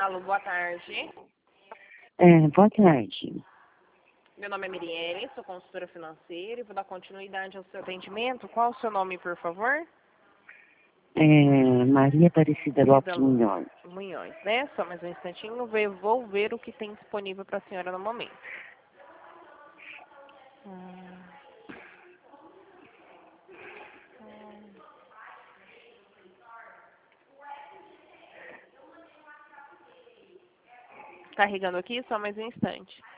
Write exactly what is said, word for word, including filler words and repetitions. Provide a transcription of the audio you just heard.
Alô, boa tarde. É, boa tarde. Meu nome é Mirielle, sou consultora financeira e vou dar continuidade ao seu atendimento. Qual o seu nome, por favor? É, Maria Aparecida Lopes Munhoz. Munhoz, né? Só mais um instantinho, eu vou ver o que tem disponível para a senhora no momento. Hum. Carregando aqui, só mais um instante.